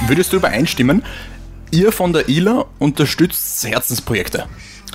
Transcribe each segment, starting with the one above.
Würdest du übereinstimmen, ihr von der ILA unterstützt Herzensprojekte?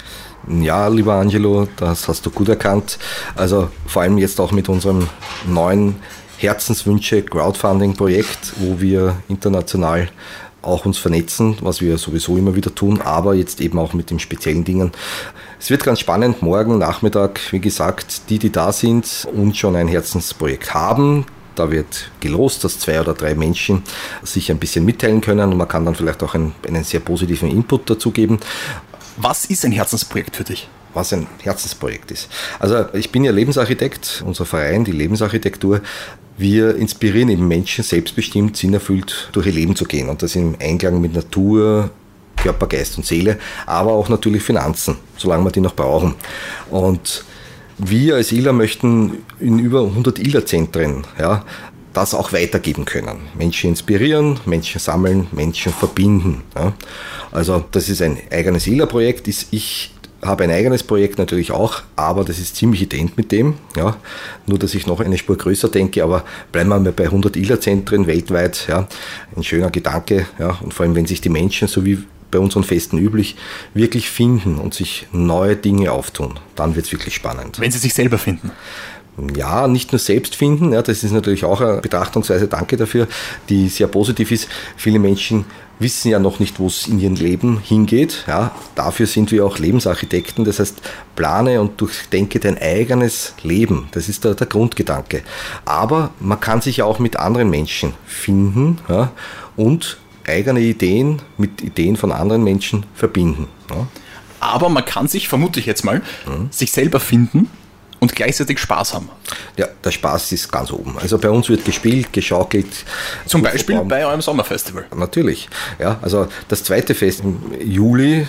Ja, lieber Angelo, das hast du gut erkannt. Also vor allem jetzt auch mit unserem neuen Herzenswünsche Crowdfunding-Projekt, wo wir international auch uns vernetzen, was wir sowieso immer wieder tun, aber jetzt eben auch mit den speziellen Dingen. Es wird ganz spannend, morgen Nachmittag, wie gesagt, die da sind und schon ein Herzensprojekt haben. Da wird gelost, dass 2 oder 3 Menschen sich ein bisschen mitteilen können und man kann dann vielleicht auch einen sehr positiven Input dazu geben. Was ist ein Herzensprojekt für dich? Was ein Herzensprojekt ist. Also ich bin ja Lebensarchitekt, unser Verein, die Lebensarchitektur. Wir inspirieren eben Menschen, selbstbestimmt, sinnerfüllt durch ihr Leben zu gehen und das im Einklang mit Natur, Körper, Geist und Seele, aber auch natürlich Finanzen, solange wir die noch brauchen. Und wir als ILA möchten in über 100 ILA-Zentren das auch weitergeben können. Menschen inspirieren, Menschen sammeln, Menschen verbinden. Ja. Also das ist ein eigenes ILA-Projekt. Ich habe ein eigenes Projekt natürlich auch, aber das ist ziemlich ident mit dem. Ja. Nur, dass ich noch eine Spur größer denke, aber bleiben wir mal bei 100 ILA-Zentren weltweit. Ja. Ein schöner Gedanke. Ja. Und vor allem, wenn sich die Menschen, so wie bei unseren Festen üblich, wirklich finden und sich neue Dinge auftun, dann wird es wirklich spannend. Wenn sie sich selber finden? Ja, nicht nur selbst finden, ja, das ist natürlich auch eine Betrachtungsweise, danke dafür, die sehr positiv ist. Viele Menschen wissen ja noch nicht, wo es in ihrem Leben hingeht. Ja, dafür sind wir auch Lebensarchitekten, das heißt, plane und durchdenke dein eigenes Leben. Das ist der Grundgedanke. Aber man kann sich auch mit anderen Menschen finden und eigene Ideen mit Ideen von anderen Menschen verbinden. Ja. Aber man kann sich, vermute ich jetzt mal, sich selber finden und gleichzeitig Spaß haben. Ja, der Spaß ist ganz oben. Also bei uns wird gespielt, geschaukelt. Zum Beispiel bei eurem Sommerfestival. Natürlich. Ja, also das zweite Fest im Juli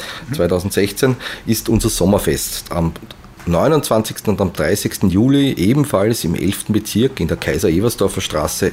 2016 ist unser Sommerfest. Am 29. und am 30. Juli ebenfalls im 11. Bezirk in der Kaiser-Eversdorfer Straße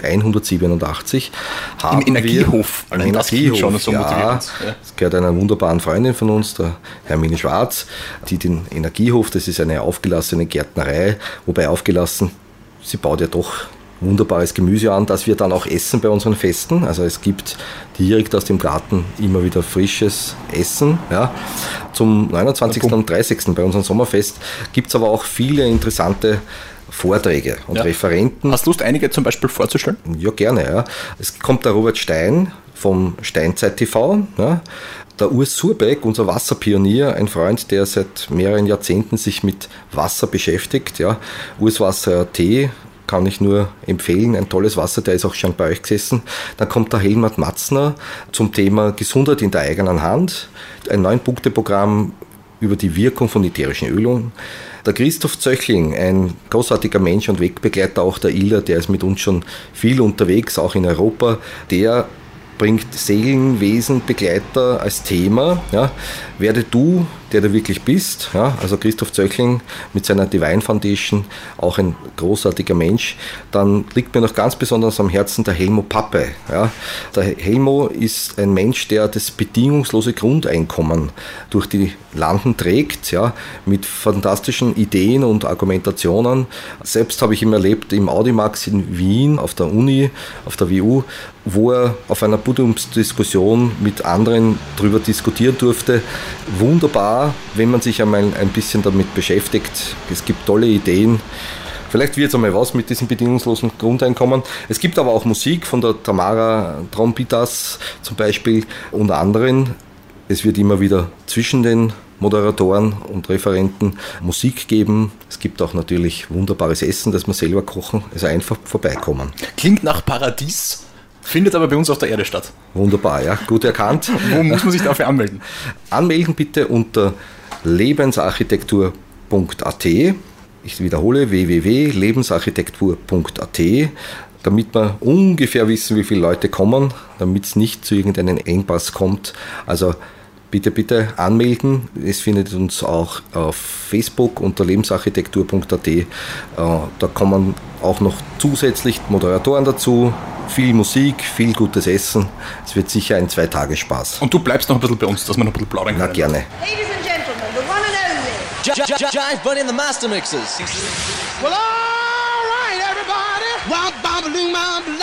187 haben im Energiehof. Wir das schon so motiviert. Das gehört einer wunderbaren Freundin von uns, der Hermine Schwarz, die den Energiehof, das ist eine aufgelassene Gärtnerei, wobei aufgelassen, sie baut ja doch wunderbares Gemüse an, das wir dann auch essen bei unseren Festen. Also es gibt direkt aus dem Garten immer wieder frisches Essen. Ja. Zum 29. und 30. bei unserem Sommerfest gibt es aber auch viele interessante Vorträge und Referenten. Hast du Lust, einige zum Beispiel vorzustellen? Ja, gerne. Ja. Es kommt der Robert Stein vom Steinzeit TV. Ja. Der Urs Surbeck, unser Wasserpionier, ein Freund, der seit mehreren Jahrzehnten sich mit Wasser beschäftigt. Ja. Urswasser.at kann ich nur empfehlen, ein tolles Wasser, der ist auch schon bei euch gesessen. Dann kommt der Helmut Matzner zum Thema Gesundheit in der eigenen Hand, ein 9-Punkte-Programm über die Wirkung von ätherischen Ölen. Der Christoph Zöchling, ein großartiger Mensch und Wegbegleiter auch der ILA, der ist mit uns schon viel unterwegs, auch in Europa, der bringt Seelenwesenbegleiter als Thema. Ja. Werde du, der du wirklich bist, ja, also Christoph Zöchling mit seiner Divine Foundation, auch ein großartiger Mensch. Dann liegt mir noch ganz besonders am Herzen der Helmo Pappe. Ja. Der Helmo ist ein Mensch, der das bedingungslose Grundeinkommen durch die Landen trägt, ja, mit fantastischen Ideen und Argumentationen. Selbst habe ich ihn erlebt im Audimax in Wien, auf der Uni, auf der WU, wo er auf einer Podiumsdiskussion mit anderen darüber diskutieren durfte. Wunderbar, wenn man sich einmal ein bisschen damit beschäftigt. Es gibt tolle Ideen. Vielleicht wird es einmal was mit diesem bedingungslosen Grundeinkommen. Es gibt aber auch Musik von der Tamara Trompitas zum Beispiel und anderen. Es wird immer wieder zwischen den Moderatoren und Referenten Musik geben. Es gibt auch natürlich wunderbares Essen, das wir selber kochen. Also einfach vorbeikommen. Klingt nach Paradies. Findet aber bei uns auf der Erde statt. Wunderbar, ja, gut erkannt. Wo muss man sich dafür anmelden? Anmelden bitte unter lebensarchitektur.at. Ich wiederhole, www.lebensarchitektur.at, damit wir ungefähr wissen, wie viele Leute kommen, damit es nicht zu irgendeinem Engpass kommt. Also bitte anmelden. Es findet uns auch auf Facebook unter lebensarchitektur.at. Da kommen auch noch zusätzlich Moderatoren dazu. Viel Musik, viel gutes Essen. Es wird sicher ein 2-Tage-Spaß. Und du bleibst noch ein bisschen bei uns, dass wir noch ein bisschen plaudern können. Na, gerne. Ladies and gentlemen, the one and only. Jive Bunny and the Master Mixers. Well, all right, everybody. Wow,